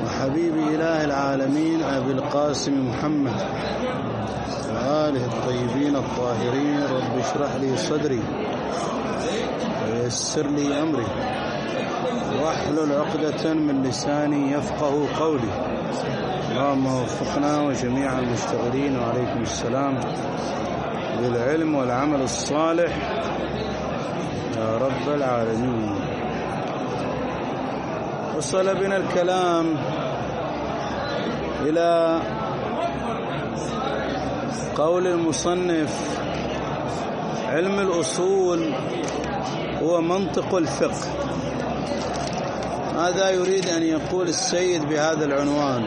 وحبيب إله العالمين أبي القاسم محمد وآله الطيبين الطاهرين. رب اشرح لي صدري ويسر لي أمري واحلل عقدة من لساني يفقه قولي. اللهم وفقنا وجميع المشتغلين، وعليكم السلام، بالعلم والعمل الصالح يا رب العالمين. وصل بنا الكلام إلى قول المصنف: علم الأصول هو منطق الفقه. هذا يريد أن يقول السيد بهذا العنوان،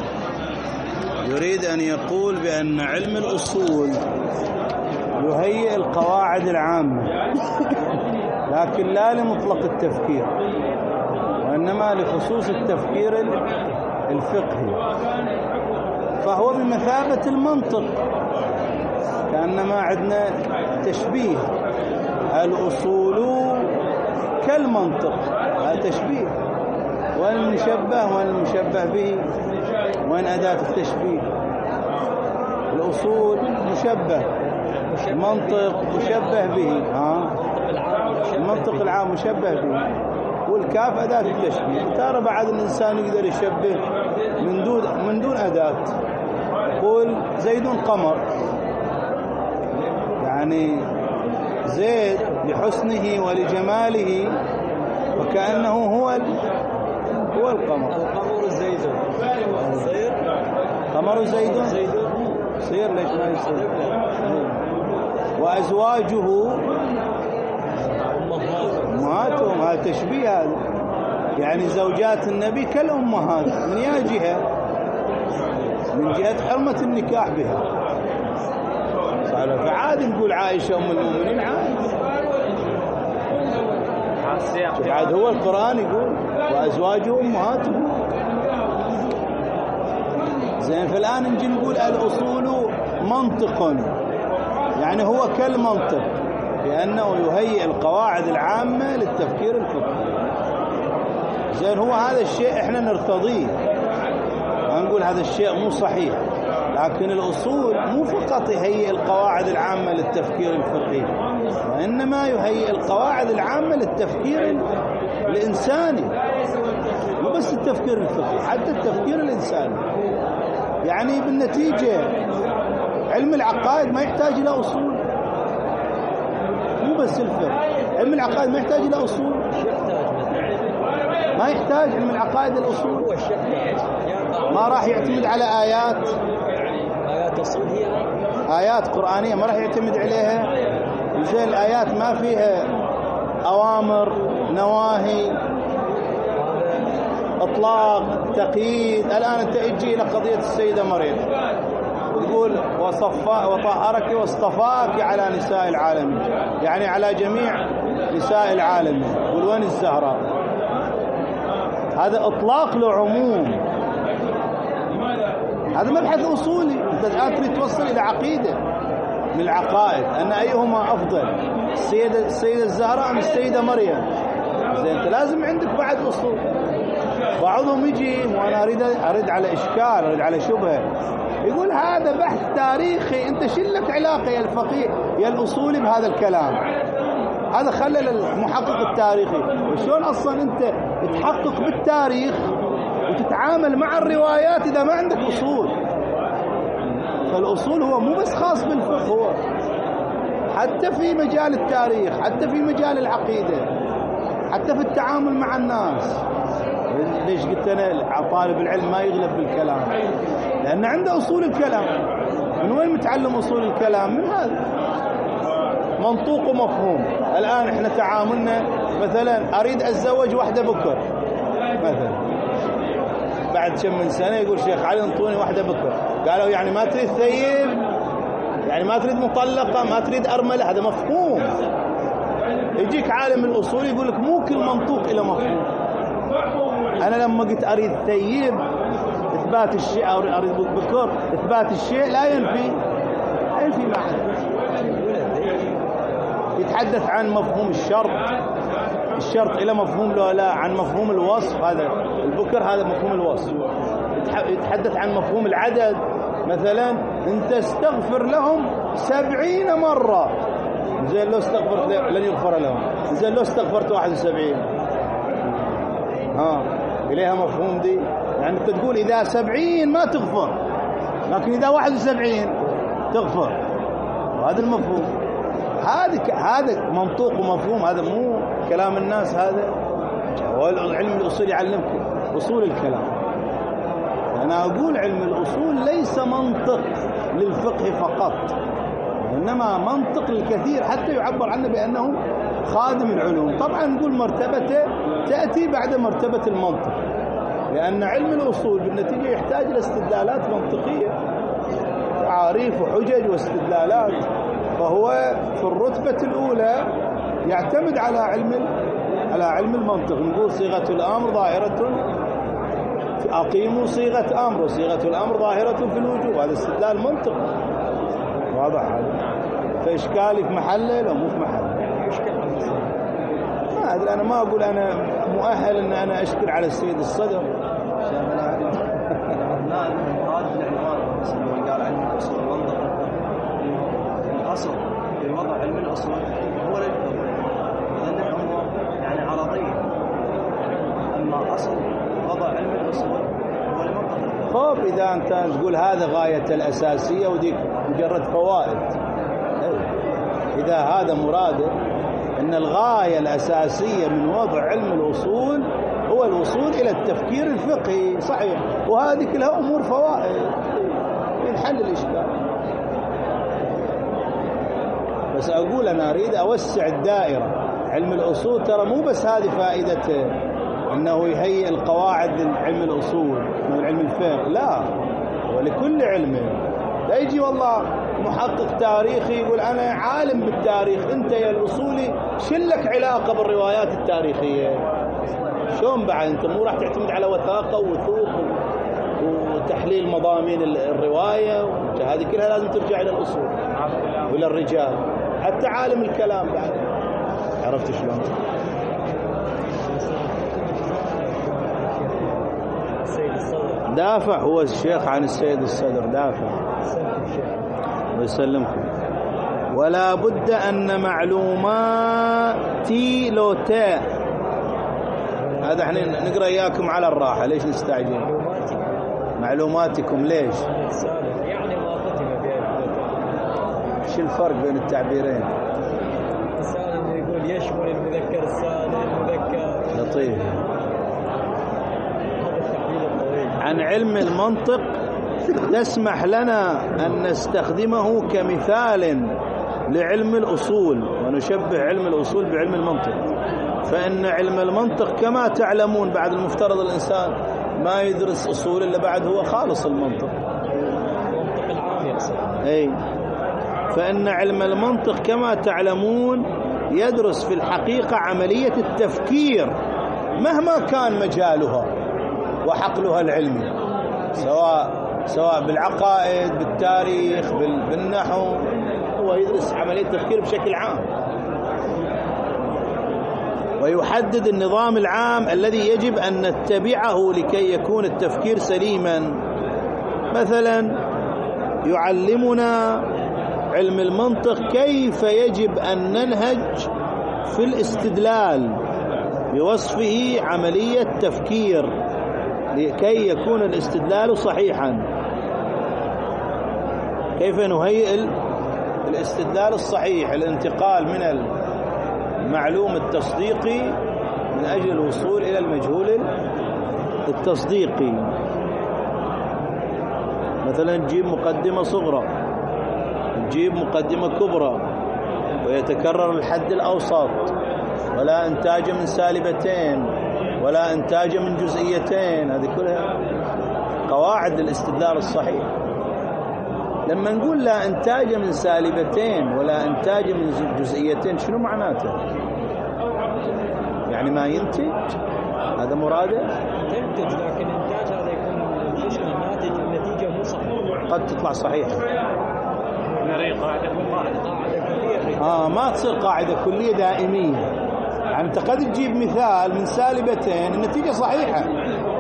يريد أن يقول بأن علم الأصول يهيئ القواعد العامة، لكن لا لمطلق التفكير، وإنما لخصوص التفكير الفقهي، فهو بمثابة المنطق، كأنما عندنا تشبيه: الأصول كالمنطق، هذا تشبيه. وين المشبه وين المشبه به وين أداة التشبيه؟ الأصول مشبه، المنطق مشبه به، المنطق العام مشبه به، والكاف أداة التشبيه. ترى بعد الإنسان يقدر يشبه من دون أداة. يقول زيد قمر، يعني زيد لحسنه ولجماله وكأنه هو القمر. القمر زيد، قمر زيد صير، ليش ما يصير؟ وأزواجه أمهاتهم، هذا تشبيه. هذا يعني زوجات النبي كالأمهات من أي جهة؟ من جهة حرمة النكاح بها. فعاد نقول عائشة أم المؤمنين، عاد هو القرآن يقول وأزواجه أمهاتهم. زين، فالآن نجي نقول الأصول منطق، يعني هو كالمنطق، لأنه يهيئ القواعد العامة للتفكير الفقهي. زين، هو هذا الشيء احنا نرتضيه، ما نقول هذا الشيء مو صحيح، لكن الأصول مو فقط يهيئ القواعد العامة للتفكير الفقهي، وإنما يهيئ القواعد العامة للتفكير الإنساني، مو بس التفكير الفقهي، حتى التفكير الإنساني. يعني بالنتيجة علم العقائد ما يحتاج إلى أصول، مو بس الفقه، علم العقائد ما يحتاج إلى أصول، ما يحتاج علم العقائد الأصول. ما راح يعتمد على آيات أصول، هي آيات قرآنية ما راح يعتمد عليها. زي الآيات ما فيها أوامر، نواهي، إطلاق، تقييد. الآن أنت تجي إلى قضية السيدة مريم، تقول وطهرك واصطفاك على نساء العالمين، يعني على جميع نساء العالمين. تقول وين الزهراء؟ هذا إطلاق لعموم، هذا مبحث أصولي. أنت الآن تريد توصل إلى عقيدة من العقائد، أن أيهما أفضل، السيدة الزهراء أم السيدة مريم. زين، أنت لازم عندك بعد أصول. بعضهم يجي وأنا أريد على إشكال، أريد على شبهة، يقول هذا بحث تاريخي، أنت شلك علاقة يا الفقيه يا الأصولي بهذا الكلام؟ هذا خلل المحقق التاريخي. وشلون أصلا أنت تحقق بالتاريخ وتتعامل مع الروايات إذا ما عندك أصول؟ فالأصول هو مو بس خاص بالفقه، هو حتى في مجال التاريخ، حتى في مجال العقيدة، حتى في التعامل مع الناس. ليش قلت أنا طالب العلم ما يغلب بالكلام؟ لأن عنده أصول الكلام. من وين متعلم أصول الكلام؟ من هذا منطوق ومفهوم. الآن احنا تعاملنا مثلا أريد أتزوج واحدة بكر مثلا، بعد كم من سنة يقول شيخ علي انطوني واحدة بكر، قالوا يعني ما تريد ثيب، يعني ما تريد مطلقة، ما تريد أرملة. هذا مفهوم. يجيك عالم الأصول يقول لك مو كل منطوق إلى مفهوم. أنا لما قلت أريد ثيب إثبات الشيء، أو أريد بكر إثبات الشيء، لا ينفي معنى. يتحدث عن مفهوم الشرط إلى مفهوم لا عن مفهوم الوصف، هذا البكر هذا مفهوم الوصف. يتحدث عن مفهوم العدد، مثلا انت استغفر لهم 70 مرة، زين لو استغفرت لن يغفر لهم، زين لو استغفرت 71 إليها مفهوم دي. يعني انت تقول إذا 70 ما تغفر، لكن إذا 71 تغفر، وهذا المفهوم. هذا منطوق ومفهوم، هذا مو كلام الناس، هذا هو علم الأصول يعلمك أصول الكلام. أنا أقول علم الأصول ليس منطق للفقه فقط، إنما منطق للكثير، حتى يعبر عنه بأنه خادم العلوم. طبعا نقول مرتبته تأتي بعد مرتبة المنطق، لأن علم الأصول بالنتيجة يحتاج إلى استدلالات منطقية، تعاريف وحجج واستدلالات، فهو في الرتبة الأولى يعتمد على علم المنطق. نقول صيغة الأمر ظاهرة، أقيموا صيغة أمر، وصيغة الأمر ظاهرة في الوجوب، هذا استدلال منطق واضح. هذا فإشكالي في محله لو مو في محله؟ ما أدري، أنا ما أقول أنا مؤهل أن أنا أشكر على السيد الصدر. قال علم الأصول منطق الأصل في وضع علم الأصول هو للفقه، يعني عرضية، أما أصل وضع علم الأصول هو لمنطق. خب إذا أنت تقول هذا غاية الأساسية وديك مجرد فوائد، إذا هذا مراده أن الغاية الأساسية من وضع علم الأصول هو الوصول إلى التفكير الفقهي، صحيح، وهذه كلها أمور فوائد ينحل الإشكال. بس أقول أنا أريد أوسع الدائرة. علم الأصول ترى مو بس هذه فائدته أنه يهيئ القواعد لعلم الأصول من علم الفقه، لا، ولكل علم. لا يجي والله محقق تاريخي يقول أنا عالم بالتاريخ، أنت يا الأصولي شلك علاقة بالروايات التاريخية؟ شلون بعد؟ أنت مو راح تعتمد على وثاقة ووثوق وتحليل مضامين الرواية، هذه كلها لازم ترجع إلى الأصول وإلى الرجال، حتى عالم الكلام بعد. عرفت شلون؟ دافع هو الشيخ عن السيد الصدر، دافع ويسلمكم. ولا بد أن معلوماتي لو تاء، هذا احنا نقرأ إياكم على الراحة، ليش نستعجل؟ معلوماتكم ليش؟ يعني ما ختم بها. شو الفرق بين التعبيرين؟ السالم يقول يشمل المذكر السالم المذكر. لطيف. عن علم المنطق تسمح لنا أن نستخدمه كمثال لعلم الأصول، ونشبه علم الأصول بعلم المنطق. فإن علم المنطق كما تعلمون بعد المفترض الإنسان ما يدرس أصول إلا بعد هو خالص المنطق. المنطق العام يقصد. أي. فإن علم المنطق كما تعلمون يدرس في الحقيقة عملية التفكير مهما كان مجالها وحقلها العلمي، سواء بالعقائد، بالتاريخ، بالنحو، هو يدرس عملية التفكير بشكل عام، ويحدد النظام العام الذي يجب أن نتبعه لكي يكون التفكير سليما. مثلا يعلمنا علم المنطق كيف يجب أن ننهج في الاستدلال بوصفه عملية تفكير لكي يكون الاستدلال صحيحا. كيف نهيئ الاستدلال الصحيح، الانتقال من المعلوم التصديقي من أجل الوصول إلى المجهول التصديقي. مثلا تجيب مقدمة صغرى، تجيب مقدمة كبرى، ويتكرر الحد الأوسط، ولا إنتاج من سالبتين ولا إنتاج من جزئيتين. هذه كلها قواعد الاستدلال الصحيح. لما نقول لا إنتاج من سالبتين ولا إنتاج من جزئيتين، شنو معناته؟ يعني ما ينتج، هذا مراده؟ تنتج، لكن إنتاج هذا يكون الناتج النتيجة مو صحيحة، قد تطلع صحيحة. قاعدة كلية. ما تصير قاعدة كلية دائمية. يعني أنت قد تجيب مثال من سالبتين النتيجة صحيحة،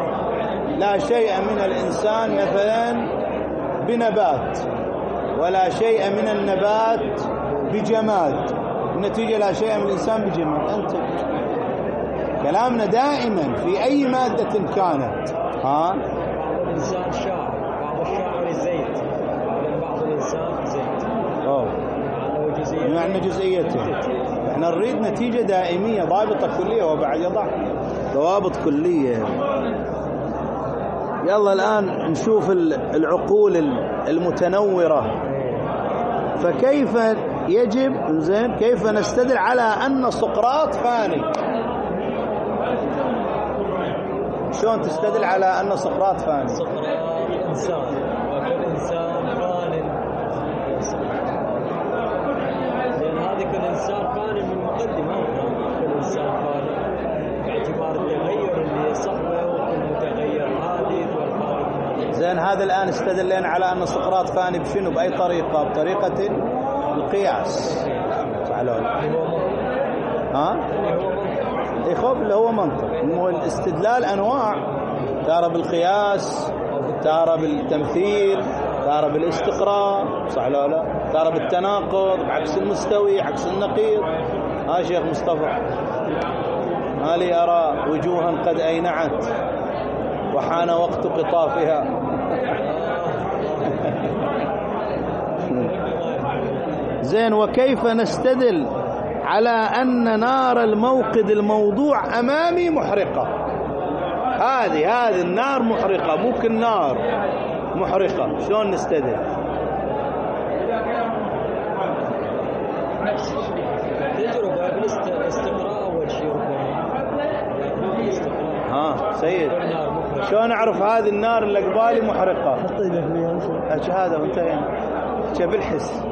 لا شيء من الإنسان مثلا بنبات، ولا شيء من النبات بجماد، النتيجة لا شيء من الإنسان بجماد. أنت كلامنا دائما في أي مادة كانت. الإنسان شاعر، بعض الشاعر زيت، بعض الإنسان زيت. يعني جزئيته. احنا نريد نتيجة دائمية ضابطة كلية، وبعد يضع ضوابط كلية. يلا الآن نشوف العقول المتنورة. فكيف يجب زين كيف نستدل على أن سقراط فاني؟ شلون تستدل على أن سقراط فاني؟ سقراط إنسان، وكل إنسان فان. لأن هذا كل إنسان فاني من مقدمة، كل إنسان فاني باعتبار التغير اللي صحبه، والمتغير حادث والخارج. زين هذا الآن استدلين على أن سقراط فاني بشنو؟ بأي طريقة؟ بطريقة القياس. يخوف اللي هو منطق. الاستدلال أنواع، تارة بالقياس، تارة بالتمثيل، تارة بالاستقراء، صح لا لا، تارة بالتناقض، عكس المستوي، عكس النقيض. شيخ مصطفى، ما لي أرى وجوها قد أينعت وحان وقت قطافها. زين وكيف نستدل على أن نار الموقد الموضوع أمامي محرقة؟ هذه النار محرقة، ممكن نار محرقة، شلون نستدل؟ تجربة بالاستقراء أول شيء. سيد، شلون أعرف هذه النار اللي قبالي محرقة؟ هذا وانتهينا. بالحس.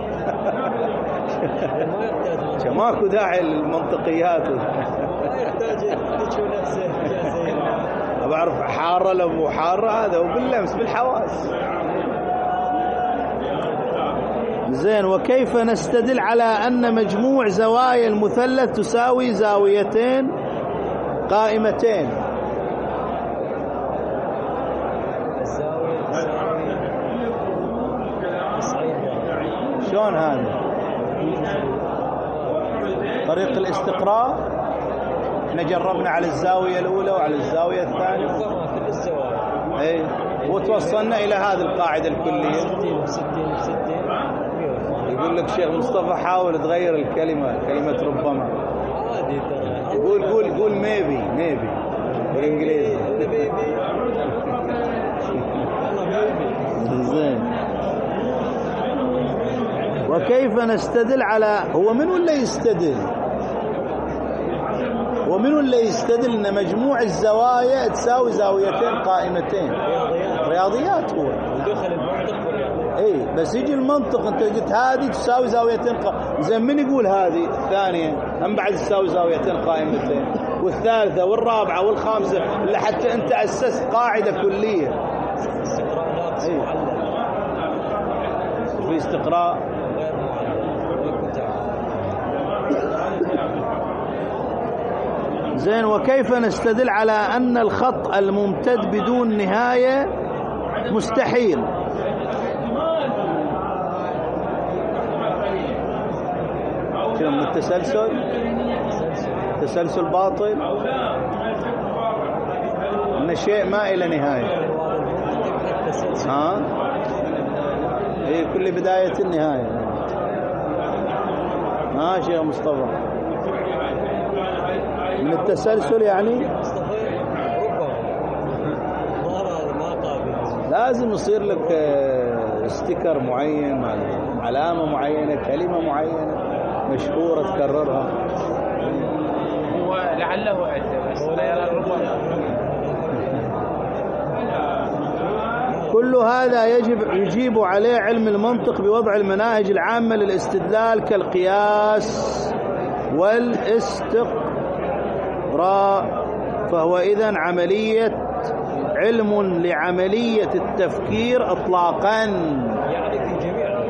ماكو داعي للمنطقيات. ما يحتاج تشوف نفسه بعرف حارة لو حارة، هذا وباللمس بالحواس. زين وكيف نستدل على أن مجموع زوايا المثلث تساوي زاويتين قائمتين؟ شلون هذا؟ طريق الاستقراء احنا جربنا على الزاوية الأولى وعلى الزاوية الثانية، وتوصلنا إلى هذه القاعدة الكلية. يقول لك شيخ مصطفى حاول تغير الكلمة، كلمة ربما. قول ميبي بالإنجليزي. زين وكيف نستدل على هو من ولا يستدل؟ ومن اللي يستدل ان مجموع الزوايا تساوي زاويتين قائمتين؟ رياضيات. هو ودخل المنطق والرياضيات. بس يجي المنطق، انت قلت هذه تساوي زاويتين زين من يقول هذه الثانيه هم بعد تساوي زاويتين قائمتين، والثالثه والرابعه والخامسه، اللي حتى انت اسست قاعده كليه. استقراء ناقص معلل. في استقراء غير معلل. زين وكيف نستدل على أن الخط الممتد بدون نهاية مستحيل؟ شنو من التسلسل باطل، ان شيء ما إلى نهاية. كل بداية النهاية. شيخ مصطفى من التسلسل يعني لازم يصير لك ستيكر معين، علامة معينة، كلمة معينة مشهورة تكررها. هو لعله أدى بس لا يرى ربما. كل هذا يجيب عليه علم المنطق بوضع المناهج العامة للاستدلال كالقياس والاستقراء، فهو إذن علم لعملية التفكير إطلاقا، يعني في جميع.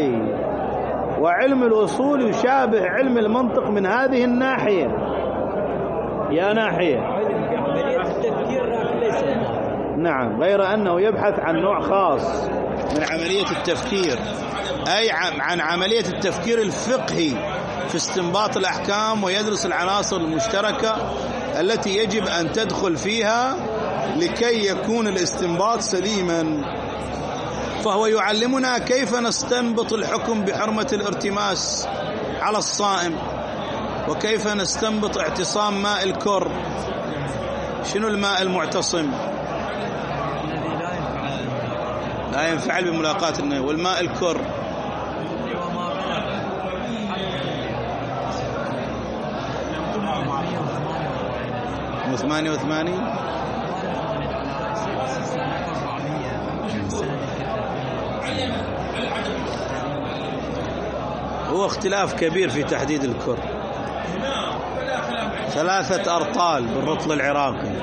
وعلم الأصول يشابه علم المنطق من هذه الناحية. يا ناحية علم بعملية التفكير لكن ليس نعم، غير أنه يبحث عن نوع خاص من عملية التفكير، أي عن عملية التفكير الفقهي في استنباط الأحكام، ويدرس العناصر المشتركة التي يجب أن تدخل فيها لكي يكون الاستنباط سليما. فهو يعلمنا كيف نستنبط الحكم بحرمة الارتماس على الصائم، وكيف نستنبط اعتصام ماء الكر. شنو الماء المعتصم؟ لا ينفعل بملاقاة النبي. والماء الكر 88. هو اختلاف كبير في تحديد الكر، 3 أرطال بالرطل العراقي.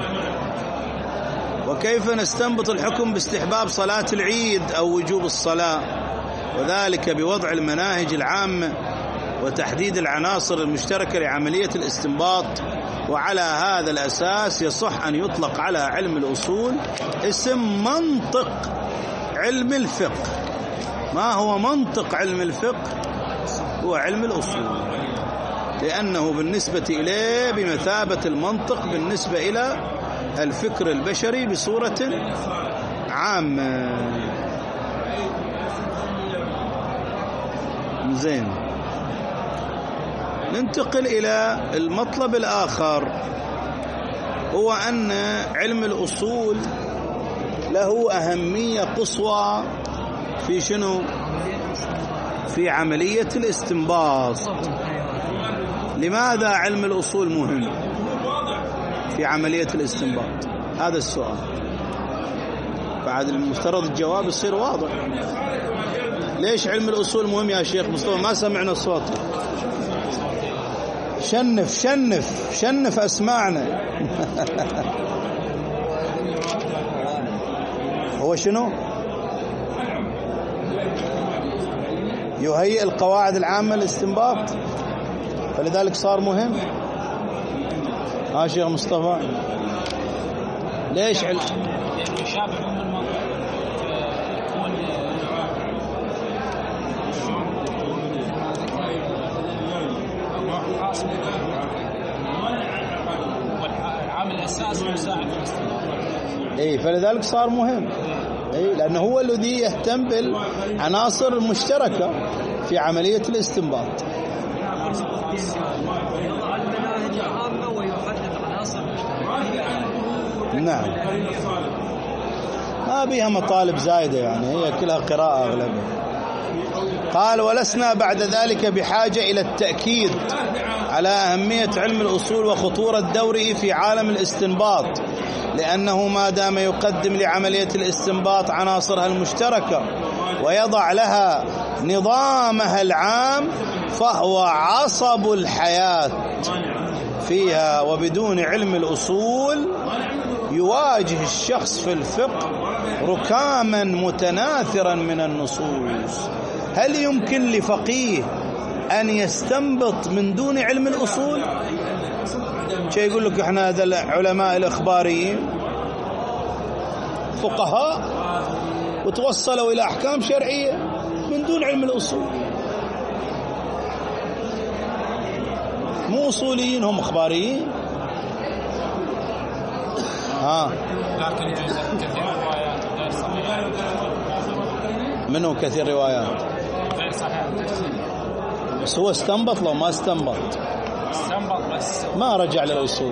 وكيف نستنبط الحكم باستحباب صلاة العيد أو وجوب الصلاة، وذلك بوضع المناهج العامة وتحديد العناصر المشتركة لعملية الاستنباط. وعلى هذا الأساس يصح أن يطلق على علم الأصول اسم منطق علم الفقه. ما هو منطق علم الفقه؟ هو علم الأصول، لأنه بالنسبة إليه بمثابة المنطق بالنسبة إلى الفكر البشري بصورة عامة. زين، ننتقل إلى المطلب الآخر، هو أن علم الأصول له أهمية قصوى في شنو؟ في عملية الاستنباط. لماذا علم الأصول مهم في عملية الاستنباط؟ هذا السؤال. بعد المفترض الجواب يصير واضح. ليش علم الأصول مهم يا شيخ مصطفى؟ ما سمعنا الصوت. شنف شنف شنف أسمعنا. هو شنو؟ يهيئ القواعد العامة للاستنباط، فلذلك صار مهم. شيخ مصطفى، ليش علم؟ العامل الأساسي يساعد في الاستنباط. اي، فلذلك صار مهم. اي، لأنه هو الذي يهتم بالعناصر المشتركة في عملية الاستنباط. يضع المناهج العامة ويحدد عناصر مشتركة. نعم، ما بيها مطالب زايدة، يعني هي كلها قراءة أغلبها. قال: ولسنا بعد ذلك بحاجة إلى التأكيد على أهمية علم الأصول وخطورة دوره في عالم الاستنباط، لأنه ما دام يقدم لعملية الاستنباط عناصرها المشتركة ويضع لها نظامها العام، فهو عصب الحياة فيها. وبدون علم الأصول يواجه الشخص في الفقه ركاما متناثرا من النصوص. هل يمكن لفقيه أن يستنبط من دون علم الأصول؟ شيء يقول لك احنا هذا العلماء الإخباريين فقهاء وتوصلوا إلى أحكام شرعية من دون علم الأصول. مو أصوليين، هم إخباريين. لكن كثير روايات غير صحيحة. منه كثير روايات غير صحيحة. بس هو استنبط، لو ما استنبط بس ما رجع للأصول.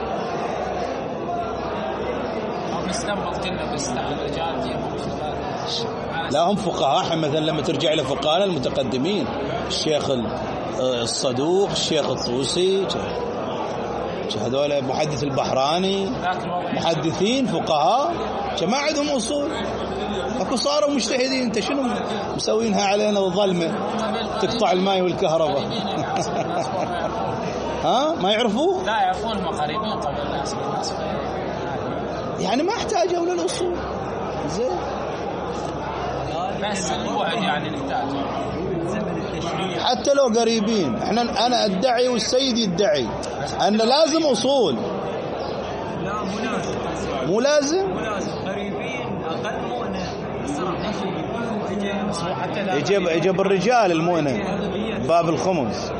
هم استنبط كله بس الرجال دي. لا، هم فقهاء. مثلا لما ترجع إلى فقهاء المتقدمين، الشيخ الصدوق، الشيخ الطوسي، هذول محدث البحراني، محدثين فقهاء ما عندهم أصول، اكو صاروا مجتهدين. انت شنو مسوينها علينا ظلمة تقطع الماء والكهرباء؟ ما يعرفوه؟ لا يعرفون، هم قريبين قبل الناس. يعني ما احتاجوا للأصول. زين، بس البعد يعني نحتاج. حتى لو قريبين. انا ادعي والسيد يدعي ان لازم اصول. لا، مو لازم. مو لازم. مو لازم. يجيب الرجال المؤنة باب الخمس.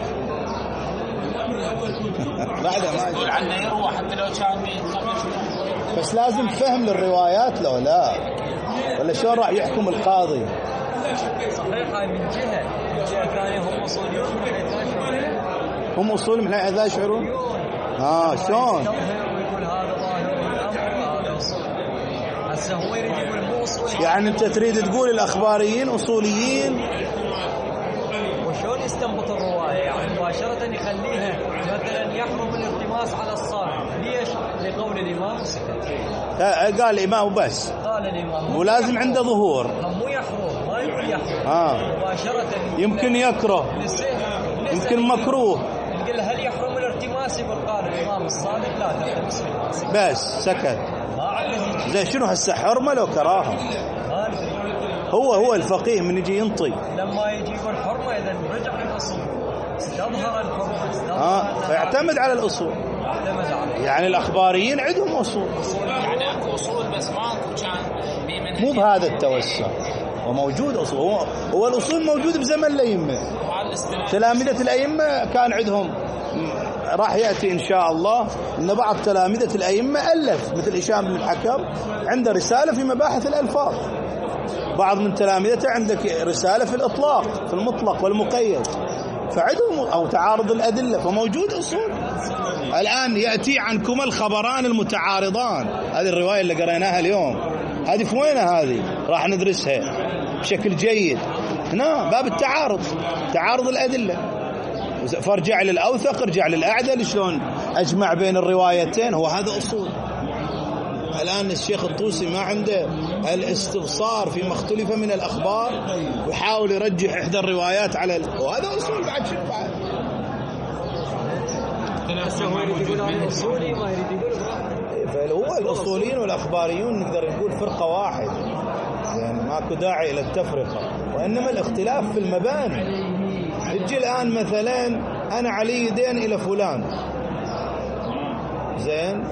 بعدها ما يقول عنه يروى حتى لو كان بس لازم فهم للروايات لو لا، ولا شلون راح يحكم القاضي؟ صحيح. هاي من جهة ثانية هم أصوليون من حيث لا يشعرون. هم أصول من حيث لا يشعرون. شلون؟ يقول هذا ظاهر الأمر هذا أصول. هسه هو يريد يقول مو أصولي. يعني أنت تريد تقول الأخباريين أصوليين؟ وشلون يستنبط الرواية؟ يعني مباشرة يخليها مثلا يحرم الالتماس على الصاحب. ليش؟ لقول الإمام سكت. قال الإمام وبس. قال الإمام ولازم عنده ظهور. مو يحرم، ما يقول يحرم. مباشرة يمكن يكره، يمكن مكروه. نقول هل يحرم الالتماس؟ يقول قال الإمام الصادق لا تلتمس بالناس. بس سكت. ما عاد زي شنو هسه حرمة لو كراهة؟ هو الفقيه من يجي ينطي لما يجي يقول حرمة إذا رجع للأصول استظهر الحرمة. فيعتمد على الأصول. يعني الأخباريين عندهم أصول. يعني أكو أصول بس ماكو كان مو بهذا التوسع، وموجود أصول. هو الأصول موجود بزمن الأئمة. تلامذة الأئمة كان عندهم، راح يأتي إن شاء الله أن بعض تلامذة الأئمة ألف، مثل هشام بن الحكم عنده رسالة في مباحث الألفاظ. بعض من تلامذته عندك رسالة في الإطلاق، في المطلق والمقيد. فعندهم أو تعارض الأدلة، فموجود أصول. الآن يأتي عنكم الخبران المتعارضان. هذه الرواية اللي قرأناها اليوم، هذه في وينها؟ هذه راح ندرسها بشكل جيد هنا، باب التعارض، تعارض الأدلة. فارجع للأوثق، ارجع للأعدل، شلون أجمع بين الروايتين. هو هذا أصول. الآن الشيخ الطوسي ما عنده الاستبصار فيما اختلف من الأخبار ويحاول يرجح إحدى الروايات على وهذا أصول بعد شو بعد. فهو الأصوليين والأخباريون نقدر نقول فرقة واحدة، يعني ماكو داعي إلى التفرقة، وإنما الاختلاف في المباني. تجي الآن مثلا أنا علي دين إلى فلان، زين،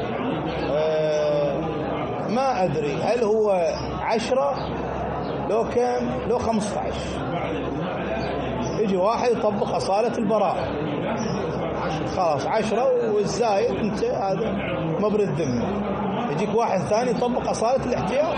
ما أدري هل هو 10 لو كان لو 15. يجي واحد يطبق أصالة البراءة، خلاص 10 والزايد أنت هذا مبرد ذمة. يجيك واحد ثاني يطبق أصالة الاحتياط.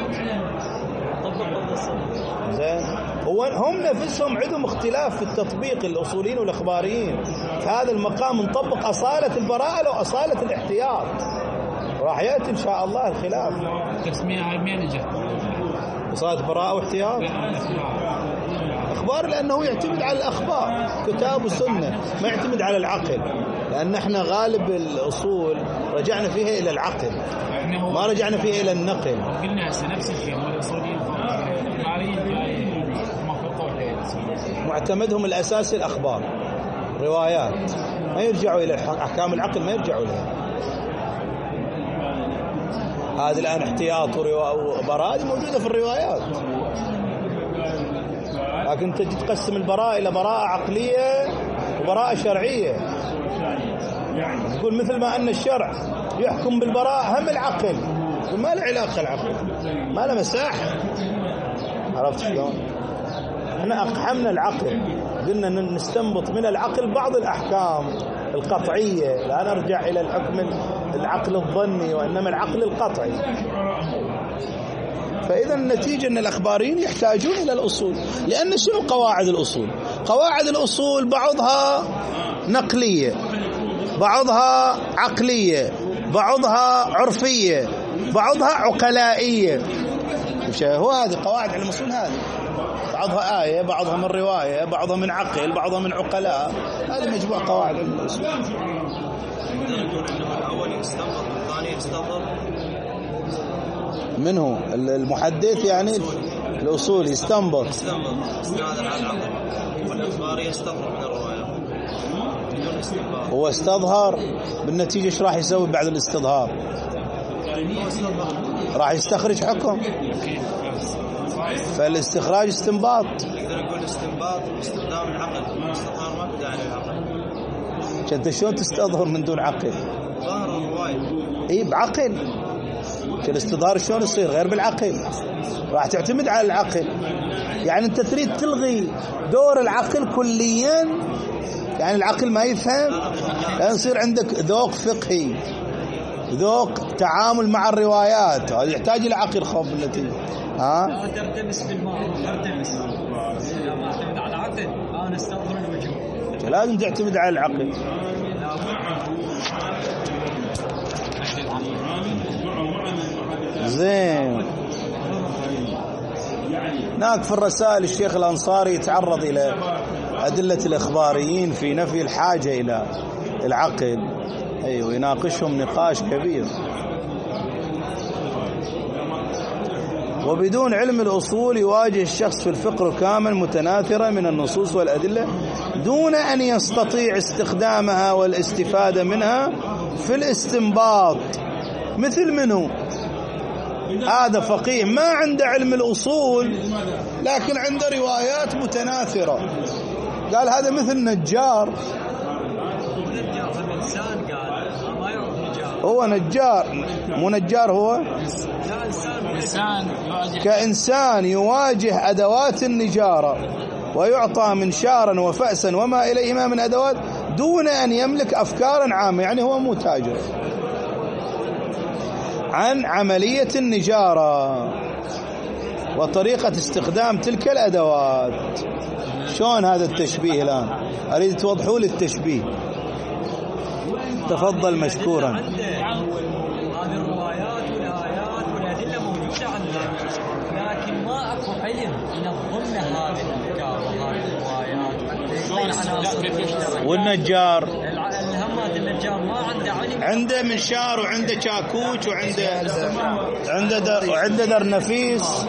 زين، هم نفسهم عندهم اختلاف في التطبيق، الأصوليين والأخباريين. في هذا المقام نطبق أصالة البراءة لو أصالة الاحتياط. راح يأتي إن شاء الله الخلاف. تسمية علمية نجح أصالة براءة واحتياط أخبار، لأنه يعتمد على الأخبار، كتاب وسنة، ما يعتمد على العقل. لأن احنا غالب الأصول رجعنا فيها إلى العقل، ما رجعنا فيها إلى النقل. قلنا نفس الشيء، والأصوليين معتمدهم الأساسي الأخبار، روايات، ما يرجعوا إلى أحكام العقل، ما يرجعوا لها. هذه الآن احتياط وبراءة موجودة في الروايات، لكن تجي تقسم البراءة إلى براءة عقلية وبراءة شرعية. تقول مثل ما أن الشرع يحكم بالبراءة هم العقل، ما له علاقة العقل، ما له مساحة. عرفت شلون؟ احنا أقحمنا العقل، قلنا نستنبط من العقل بعض الأحكام القطعية، لا نرجع إلى الحكم العقل الظني، وإنما العقل القطعي. فإذا النتيجة أن الأخباريين يحتاجون إلى الأصول. لأن شنو قواعد الأصول؟ قواعد الأصول بعضها نقلية، بعضها عقلية، بعضها عرفية، بعضها عقلائية. هو هذه قواعد علم الأصول، هذه بعضها آية، بعضها من رواية، بعضها من عقل، بعضها من عقلاء. هذه مجموعة قواعد علم الأصول. الأول يستنبط والثاني يستنبط منه المحدث، يعني الأصول يستنبط استنادا على العقل، والإخبار يستنبط من الرواية بدون استنباط. هو استظهر بالنتيجة. ايش راح يسوي بعد الاستظهار؟ راح يستخرج حكم، فالاستخراج استنباط. يقدر يقول استنباط باستخدام العقل، الاستظهار ما بداعي للعقل. انت شلون تستظهر من دون عقل؟ ظاهر الرواية اي بعقل. الاستظهار شلون يصير غير بالعقل، راح تعتمد على العقل. يعني أنت تريد تلغي دور العقل كليا، يعني العقل ما يفهم، لأن يصير عندك ذوق فقهي، ذوق تعامل مع الروايات، هذا يحتاج إلى عقل خوف التي لا ترتبس بالماء، ترتبس إذا ما اعتمد على العقل أنا استظهر الوجوب، لازم تعتمد على العقل. زين. هناك في الرسائل الشيخ الأنصاري يتعرض إلى أدلة الإخباريين في نفي الحاجة إلى العقل، ويناقشهم نقاش كبير. وبدون علم الأصول يواجه الشخص في الفقه ركاما متناثرة من النصوص والأدلة دون أن يستطيع استخدامها والاستفادة منها في الاستنباط. مثل منه؟ هذا فقيه ما عنده علم الأصول لكن عنده روايات متناثرة، قال هذا مثل نجار. هو نجار، مو نجار، هو كإنسان يواجه أدوات النجارة ويعطى منشارا وفأسا وما إليهما من أدوات دون أن يملك أفكارا عامة، يعني هو مو تاجر، عن عملية النجارة وطريقة استخدام تلك الأدوات. شلون هذا التشبيه الآن؟ أريد توضحوا لي التشبيه. تفضل مشكورا. هذه الروايات والآيات والأدلة موجودة عندنا، لكن ما أكو علم ينظمنا هذه الأفكار وهذه الروايات. والنجار الهمات النجار ما عنده علم، عنده منشار وعنده شاكوش وعنده در نفيس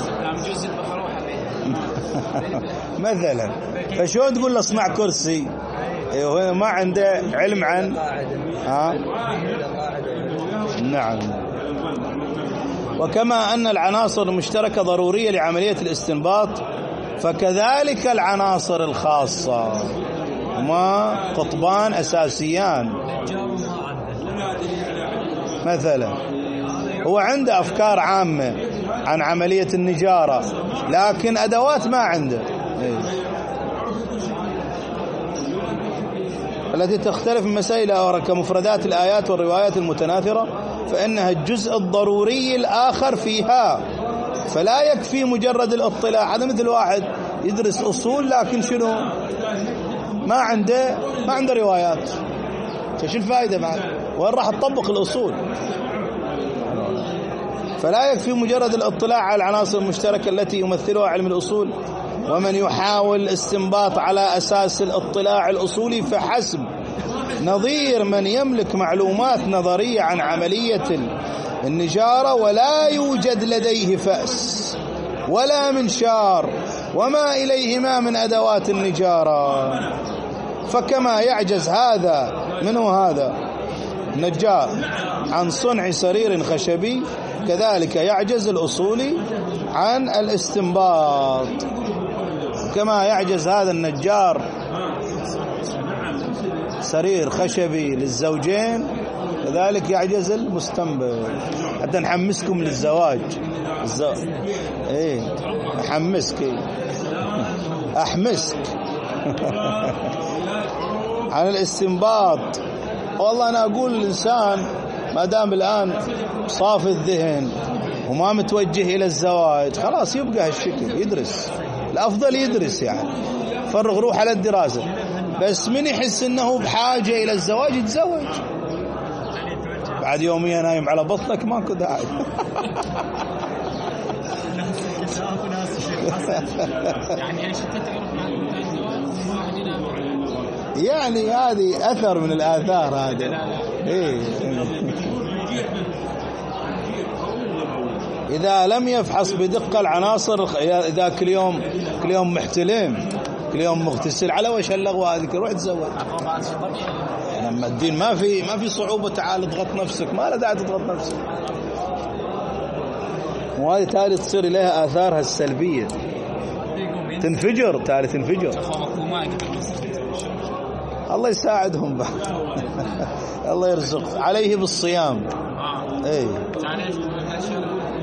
مثلا، فشو تقول له اصنع كرسي؟ هو ما عنده علم عن نعم. وكما أن العناصر المشتركة ضرورية لعملية الاستنباط، فكذلك العناصر الخاصة هما قطبان أساسيان. مثلا هو عنده أفكار عامة عن عملية النجارة لكن أدوات ما عنده، التي تختلف من مسائل كمفردات الآيات والروايات المتناثرة، فإنها الجزء الضروري الآخر فيها، فلا يكفي مجرد الاطلاع. هذا مثل واحد يدرس أصول لكن شنو ما عنده روايات، شو الفائدة بعد؟ وين راح تطبق الأصول؟ فلا يكفي مجرد الاطلاع على العناصر المشتركة التي يمثلها علم الأصول، ومن يحاول الاستنباط على أساس الاطلاع الأصولي فحسب، نظير من يملك معلومات نظرية عن عملية النجارة ولا يوجد لديه فأس ولا منشار وما إليهما من أدوات النجارة. فكما يعجز هذا النجار عن صنع سرير خشبي، كذلك يعجز الأصولي عن الاستنباط. كما يعجز هذا النجار سرير خشبي للزوجين، كذلك يعجز المستنبط. حتى نحمسكم للزواج. نحمسك، أحمسك عن الاستنباط. والله أنا أقول الإنسان ما دام الآن صافي الذهن وما متوجه إلى الزواج، خلاص يبقى هالشكل، يدرس، الأفضل يدرس، يعني فرغ روح على الدراسة. بس من يحس أنه بحاجة إلى الزواج يتزوج، بعد يوميا نايم على بطنك ماكو داعي. يعني هذه أثر من الآثار هذا. إذا لم يفحص بدقة العناصر، إذا كل يوم محتلم، كل يوم مغتسل، على وش هاللغوة هذه؟ روح تزوج. لما الدين ما في صعوبة، تعال اضغط نفسك، ما له داعي تضغط نفسك. وهذه تالي تصير إليها آثارها السلبية، تنفجر. الله يساعدهم بعد. الله يرزق عليه بالصيام.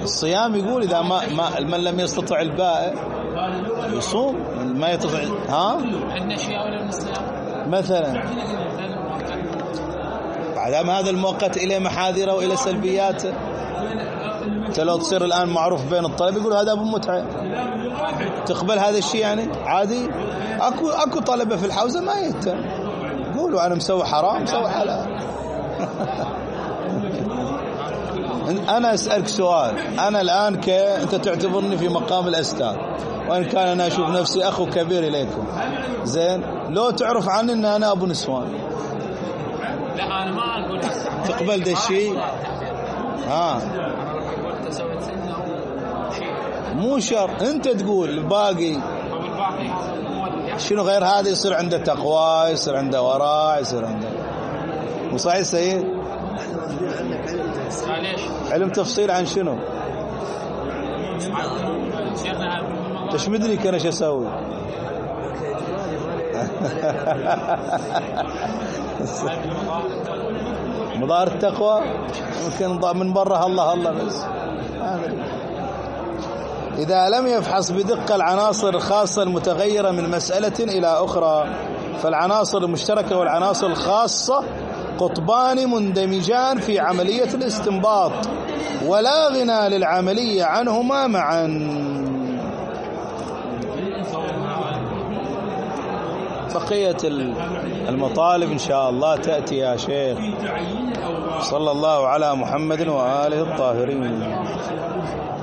الصيام يقول إذا من لم يستطع الباء يصوم، ما يستطيع عندنا شيء أولى من الصيام مثلا. بعدما هذا المؤقت إلى محاذيره وإلى سلبياته. أنت لو تصير الآن معروف بين الطلبة يقول هذا أبو متعة، تقبل هذا الشيء يعني عادي؟ أكو طلبة في الحوزة ما يهتم، يقولوا أنا مسوي حرام مسوي حلال. أنا أسألك سؤال، أنا الآن أنت تعتبرني في مقام الأستاذ، وإن كان أنا أشوف نفسي أخو كبير إليكم، زين؟ لو تعرف عني أن أنا أبو نسوان، لا أنا ما أقول تقبل ده الشيء؟ مو شر، أنت تقول الباقي شنو غير هذا يصير عنده تقوى، يصير عنده ورع، يصير عنده. مو صحيح سيد؟ علم تفصيل عن شنو؟ ايش مدري كان ايش اسوي؟ مظاهر التقوى ممكن من برا الله بس. إذا لم يفحص بدقة العناصر الخاصة المتغيرة من مسألة إلى أخرى، فالعناصر المشتركة والعناصر الخاصة قطبان مندمجان في عملية الاستنباط، ولا غنى للعملية عنهما معا. بقية المطالب إن شاء الله تأتي يا شيخ. صلى الله على محمد وآله الطاهرين.